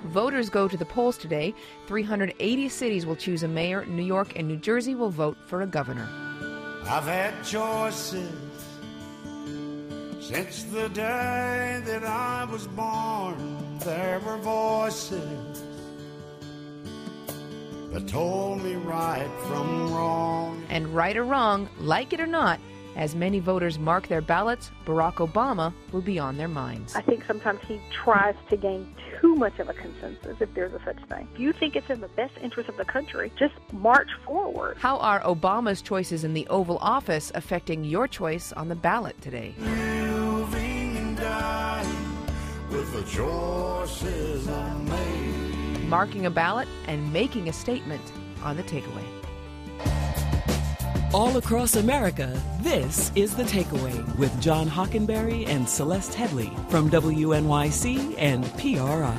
Voters go to the polls today. 380 cities will choose a mayor. New York and New Jersey will vote for a governor. I've had choices since the day that I was born. There were voices that told me right from wrong. And right or wrong, like it or not, as many voters mark their ballots, Barack Obama will be on their minds. I think sometimes he tries to gain too much of a consensus, if there's a such thing. If you think it's in the best interest of the country, just march forward. How are Obama's choices in the Oval Office affecting your choice on the ballot today? Living and dying with the choices I made. Marking a ballot and making a statement on The Takeaway. All across America, this is The Takeaway with John Hockenberry and Celeste Headley from WNYC and PRI.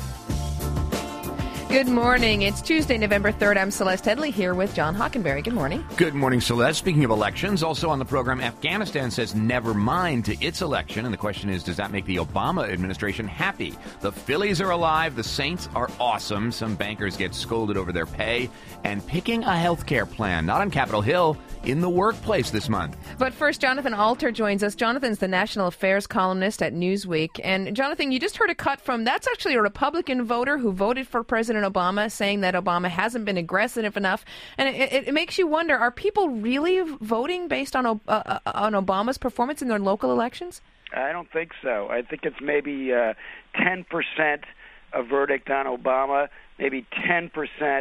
Good morning. It's Tuesday, November 3rd. I'm Celeste Headley here with John Hockenberry. Good morning. Good morning, Celeste. Speaking of elections, also on the program, Afghanistan says never mind to its election. And the question is, does that make the Obama administration happy? The Phillies are alive. The Saints are awesome. Some bankers get scolded over their pay. And picking a health care plan, not on Capitol Hill, in the workplace this month. But first, Jonathan Alter joins us. Jonathan's the national affairs columnist at Newsweek. And Jonathan, you just heard a cut from, that's actually a Republican voter who voted for President Obama, saying that Obama hasn't been aggressive enough. And it makes you wonder, are people really voting based on Obama's performance in their local elections? I don't think so. I think it's maybe 10% a verdict on Obama, maybe 10%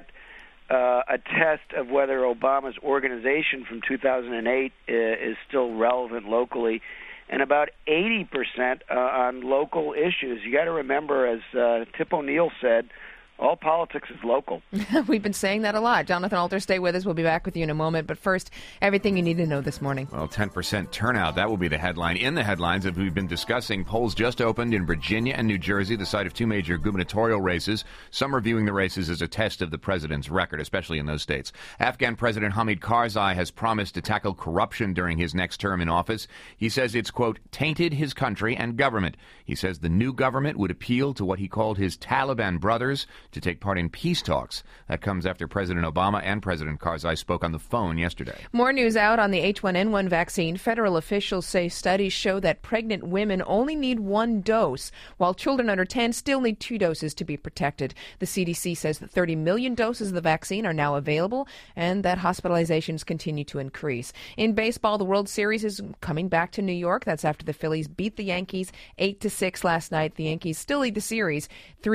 a test of whether Obama's organization from 2008 is still relevant locally, and about 80% on local issues. You got to remember, as Tip O'Neill said, all politics is local. We've been saying that a lot. Jonathan Alter, stay with us. We'll be back with you in a moment. But first, everything you need to know this morning. Well, 10% turnout. That will be the headline. In the headlines, as we've been discussing, polls just opened in Virginia and New Jersey, the site of two major gubernatorial races. Some are viewing the races as a test of the president's record, especially in those states. Afghan President Hamid Karzai has promised to tackle corruption during his next term in office. He says it's, quote, tainted his country and government. He says the new government would appeal to what he called his Taliban brothers to take part in peace talks. That comes after President Obama and President Karzai spoke on the phone yesterday. More news out on the H1N1 vaccine. Federal officials say studies show that pregnant women only need one dose, while children under 10 still need 2 doses to be protected. The CDC says that 30 million doses of the vaccine are now available and that hospitalizations continue to increase. In baseball, the World Series is coming back to New York. That's after the Phillies beat the Yankees 8-6 last night. The Yankees still lead the series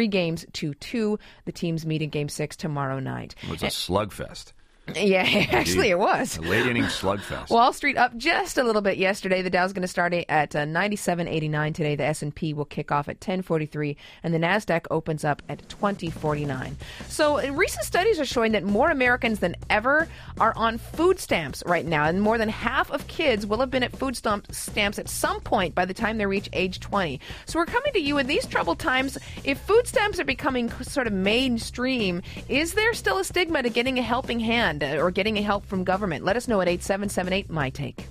3-2. The teams meet in Game 6 tomorrow night. It was a slugfest. Yeah, actually it was. A late-inning slugfest. Wall Street up just a little bit yesterday. The Dow's going to start at 97.89 today. The S&P will kick off at 10.43, and the NASDAQ opens up at 20.49. So recent studies are showing that more Americans than ever are on food stamps right now, and more than half of kids will have been at food stamps at some point by the time they reach age 20. So we're coming to you in these troubled times. If food stamps are becoming sort of mainstream, is there still a stigma to getting a helping hand or getting help from government? Let us know at 8778 My Take.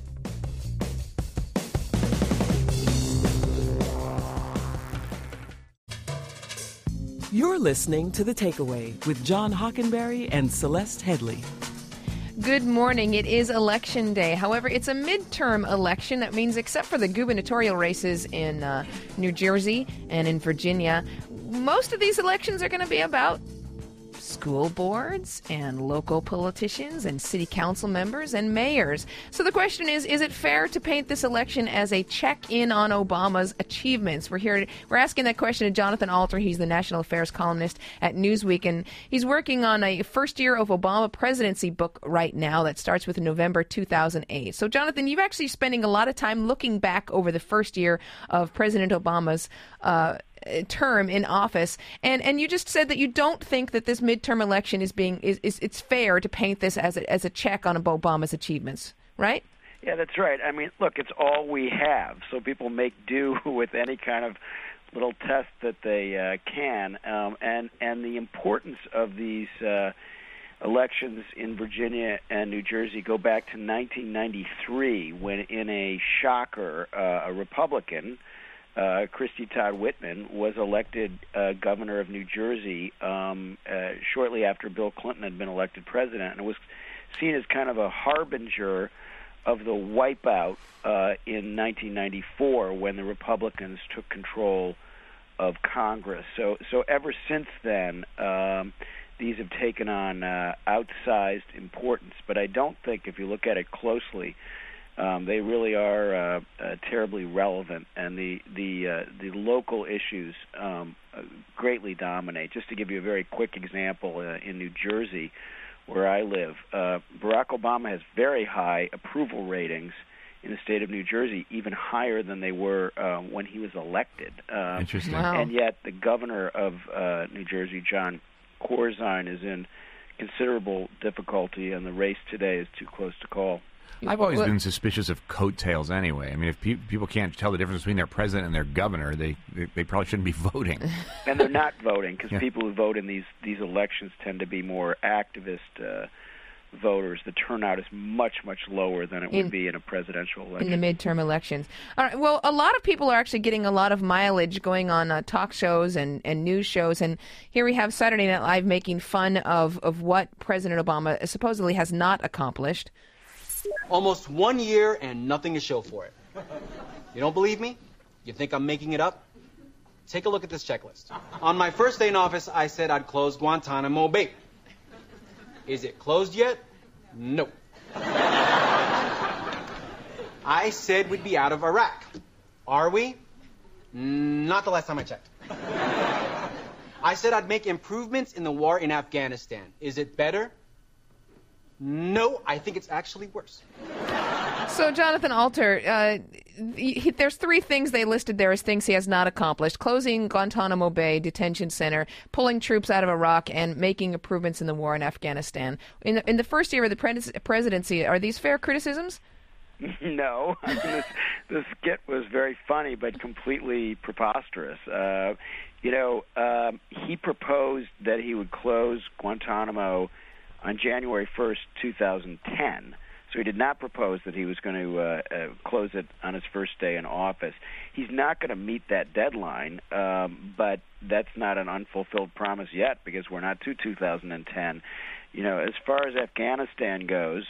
You're listening to The Takeaway with John Hockenberry and Celeste Headley. Good morning. It is Election Day. However, it's a midterm election. That means except for the gubernatorial races in New Jersey and in Virginia, most of these elections are going to be about school boards and local politicians and city council members and mayors. So the question is it fair to paint this election as a check-in on Obama's achievements? We're asking that question to Jonathan Alter. He's the national affairs columnist at Newsweek, and he's working on a first year of Obama presidency book right now that starts with November 2008. So Jonathan, you've actually spending a lot of time looking back over the first year of President Obama's term in office, and you just said that you don't think that this midterm election it's fair to paint this as a check on Obama's achievements, right? Yeah, that's right. I mean, look, it's all we have, so people make do with any kind of little test that they can, and the importance of these elections in Virginia and New Jersey go back to 1993, when in a shocker, a Republican, Christy Todd Whitman, was elected governor of New Jersey shortly after Bill Clinton had been elected president, and it was seen as kind of a harbinger of the wipeout in 1994 when the Republicans took control of Congress. So ever since then, these have taken on outsized importance. But I don't think, if you look at it closely, they really are terribly relevant, and the local issues greatly dominate. Just to give you a very quick example, in New Jersey, where I live, Barack Obama has very high approval ratings in the state of New Jersey, even higher than they were when he was elected. Interesting. Wow. And yet the governor of New Jersey, John Corzine, is in considerable difficulty, and the race today is too close to call. I've always been suspicious of coattails anyway. I mean, if people can't tell the difference between their president and their governor, they probably shouldn't be voting. And they're not voting, because Yeah. people who vote in these elections tend to be more activist voters. The turnout is much, much lower than it would be in a presidential election. In the midterm elections. All right. Well, a lot of people are actually getting a lot of mileage going on talk shows and news shows. And here we have Saturday Night Live making fun of what President Obama supposedly has not accomplished. Almost 1 year and nothing to show for it. You don't believe me? You think I'm making it up? Take a look at this checklist. On my first day in office, I said I'd close Guantanamo Bay. Is it closed yet? No. I said we'd be out of Iraq. Are we? Not the last time I checked. I said I'd make improvements in the war in Afghanistan. Is it better? No, I think it's actually worse. So, Jonathan Alter, there's three things they listed there as things he has not accomplished: closing Guantanamo Bay Detention Center, pulling troops out of Iraq, and making improvements in the war in Afghanistan. In the first year of the presidency, are these fair criticisms? No. I mean, this skit was very funny, but completely preposterous. He proposed that he would close Guantanamo on January 1st, 2010. So he did not propose that he was going to close it on his first day in office. He's not going to meet that deadline, but that's not an unfulfilled promise yet, because we're not to 2010. As far as Afghanistan goes,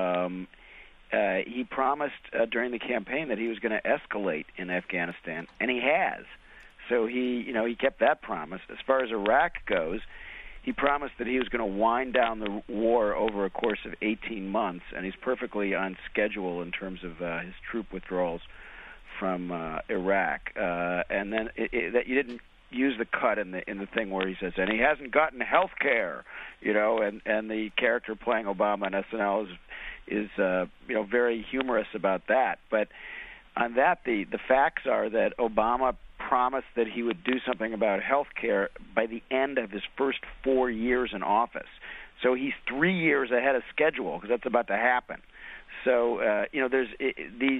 he promised during the campaign that he was going to escalate in Afghanistan, and he has. So he kept that promise. As far as Iraq goes, he promised that he was going to wind down the war over a course of 18 months, and he's perfectly on schedule in terms of his troop withdrawals from Iraq. And then that you didn't use the cut in the thing where he says, and he hasn't gotten health care, and the character playing Obama on SNL is very humorous about that. But on that, the facts are that Obama promised that he would do something about health care by the end of his first 4 years in office. So he's 3 years ahead of schedule, because that's about to happen. So, there's these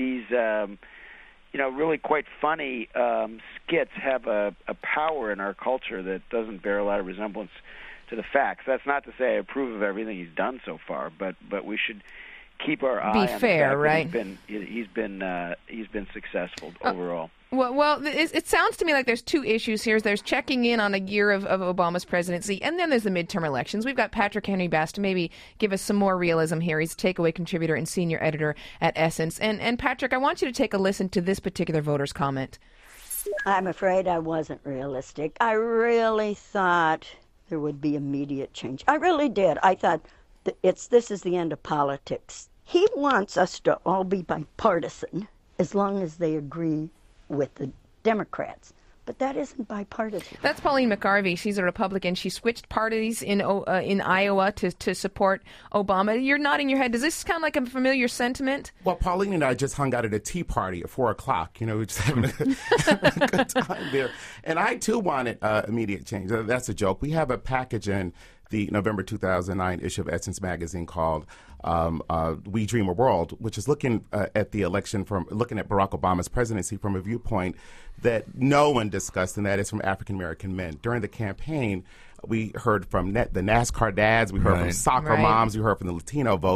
really quite funny skits have a power in our culture that doesn't bear a lot of resemblance to the facts. That's not to say I approve of everything he's done so far, but we should keep our eye on fair, the fact right? that he's been successful overall. Well, it sounds to me like there's two issues here. There's checking in on a year of Obama's presidency, and then there's the midterm elections. We've got Patrick Henry Bass to maybe give us some more realism here. He's a takeaway contributor and senior editor at Essence. And Patrick, I want you to take a listen to this particular voter's comment. I'm afraid I wasn't realistic. I really thought there would be immediate change. I really did. I thought this is the end of politics. He wants us to all be bipartisan as long as they agree with the Democrats. But that isn't bipartisan. That's Pauline McGarvey. She's a Republican. She switched parties in Iowa to support Obama. You're nodding your head. Does this sound like a familiar sentiment? Well, Pauline and I just hung out at a tea party at 4 o'clock. We're just having a good time there. And I, too, wanted immediate change. That's a joke. We have a package in the November 2009 issue of Essence magazine called We Dream a World, which is looking at the election looking at Barack Obama's presidency from a viewpoint that no one discussed, and that is from African-American men. During the campaign, we heard from the NASCAR dads, we heard from soccer moms, we heard from the Latino vote,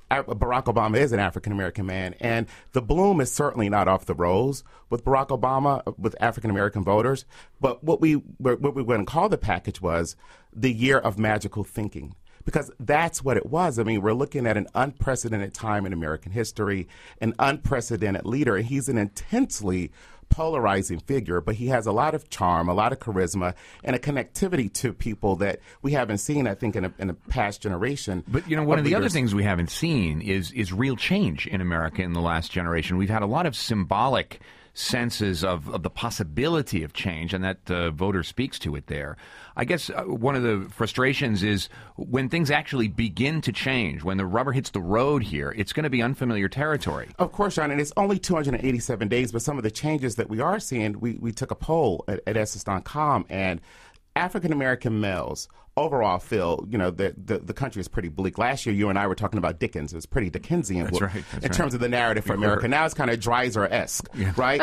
Barack Obama is an African-American man, and the bloom is certainly not off the rose with Barack Obama, with African-American voters. But what we were going to call the package was the year of magical thinking, because that's what it was. I mean, we're looking at an unprecedented time in American history, an unprecedented leader, and he's an intensely polarizing figure, but he has a lot of charm, a lot of charisma, and a connectivity to people that we haven't seen, I think, in a past generation. But, you know, one of the other things we haven't seen is real change in America in the last generation. We've had a lot of symbolic senses of the possibility of change, and that voter speaks to it there. I guess one of the frustrations is when things actually begin to change, when the rubber hits the road here, it's going to be unfamiliar territory. Of course, John, and it's only 287 days, but some of the changes that we are seeing, we took a poll at Essence.com, and African-American males overall feel, you know, that the country is pretty bleak. Last year, you and I were talking about Dickens. It was pretty Dickensian in terms of the narrative for America. Now it's kind of Dreiser-esque, right?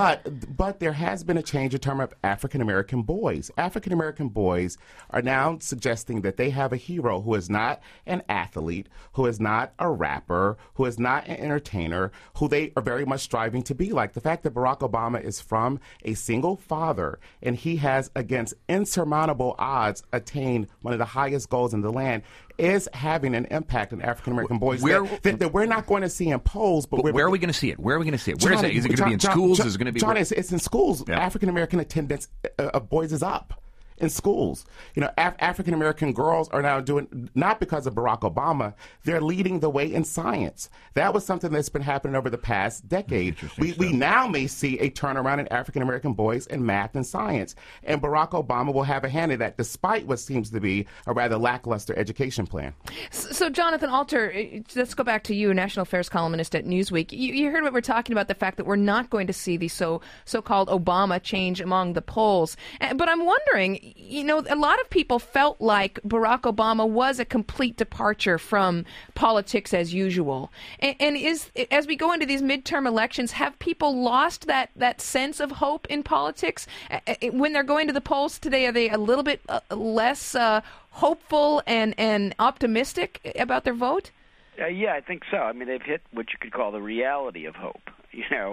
But there has been a change in terms of African-American boys. African-American boys are now suggesting that they have a hero who is not an athlete, who is not a rapper, who is not an entertainer, who they are very much striving to be like. The fact that Barack Obama is from a single father and he has, against insurmountable odds, attained one of the highest goals in the land is having an impact on African-American boys that we're not going to see in polls. But where are we going to see it? Where are we going to see it? Where is it? Is it going to be in schools? Is it going to be... John, it's in schools. Yeah. African-American attendance of boys is up in schools. You know, African-American girls are now doing, not because of Barack Obama, they're leading the way in science. That was something that's been happening over the past decade. We now may see a turnaround in African-American boys in math and science. And Barack Obama will have a hand in that, despite what seems to be a rather lackluster education plan. So, Jonathan Alter, let's go back to you, National Affairs columnist at Newsweek. You heard what we're talking about, the fact that we're not going to see the so-called Obama change among the polls. But I'm wondering, you know, a lot of people felt like Barack Obama was a complete departure from politics as usual. And as we go into these midterm elections, have people lost that sense of hope in politics? When they're going to the polls today, are they a little bit less hopeful and optimistic about their vote? Yeah, I think so. I mean, they've hit what you could call the reality of hope, you know,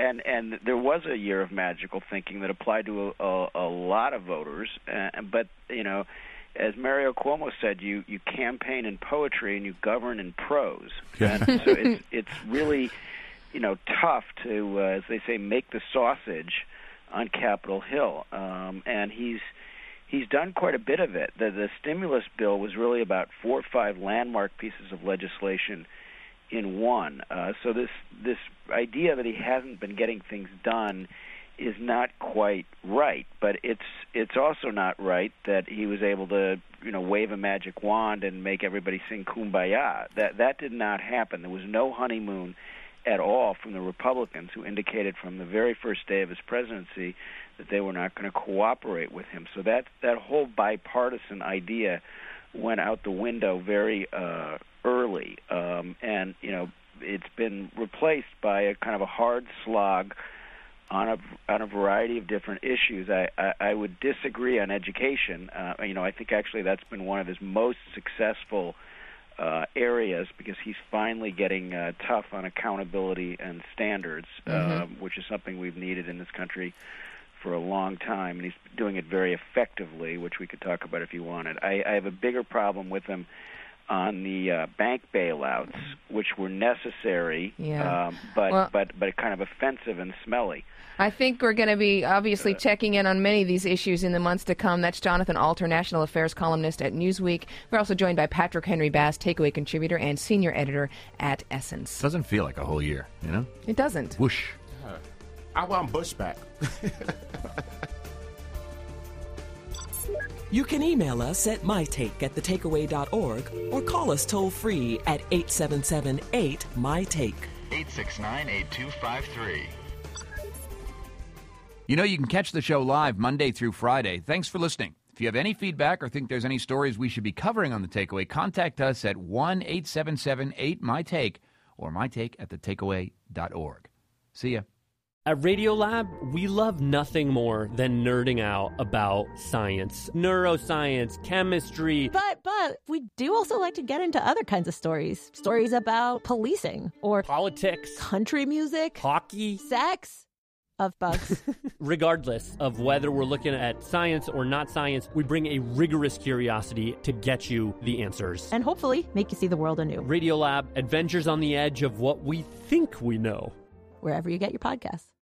and there was a year of magical thinking that applied to a lot of voters, but, you know, as Mario Cuomo said, you campaign in poetry and you govern in prose. And so it's really, you know, tough to, as they say, make the sausage on Capitol Hill, and he's done quite a bit of it. The stimulus bill was really about 4 or 5 landmark pieces of legislation in one. So this idea that he hasn't been getting things done is not quite right. But it's also not right that he was able to, you know, wave a magic wand and make everybody sing Kumbaya. That did not happen. There was no honeymoon at all from the Republicans, who indicated from the very first day of his presidency that they were not going to cooperate with him. So that whole bipartisan idea went out the window very early, and you know, it's been replaced by a kind of a hard slog on a variety of different issues. I would disagree on education. You know, I think actually that's been one of his most successful areas, because he's finally getting tough on accountability and standards, which is something we've needed in this country for a long time, and he's doing it very effectively, which we could talk about if you wanted. I have a bigger problem with him on the bank bailouts, which were necessary, but kind of offensive and smelly. I think we're going to be obviously checking in on many of these issues in the months to come. That's Jonathan Alter, National Affairs columnist at Newsweek. We're also joined by Patrick Henry Bass, Takeaway contributor and senior editor at Essence. Doesn't feel like a whole year, you know? It doesn't. Whoosh. I want Bush back. You can email us at mytake@thetakeaway.org or call us toll-free at 877-8-MyTake. 869-8253. You know, you can catch the show live Monday through Friday. Thanks for listening. If you have any feedback or think there's any stories we should be covering on The Takeaway, contact us at 1-877-8-MyTake or mytake@thetakeaway.org. See ya. At Radiolab, we love nothing more than nerding out about science, neuroscience, chemistry. But we do also like to get into other kinds of stories. Stories about policing or politics, country music, hockey, sex. Of bugs. Regardless of whether we're looking at science or not science, we bring a rigorous curiosity to get you the answers. And hopefully make you see the world anew. Radiolab, adventures on the edge of what we think we know. Wherever you get your podcasts.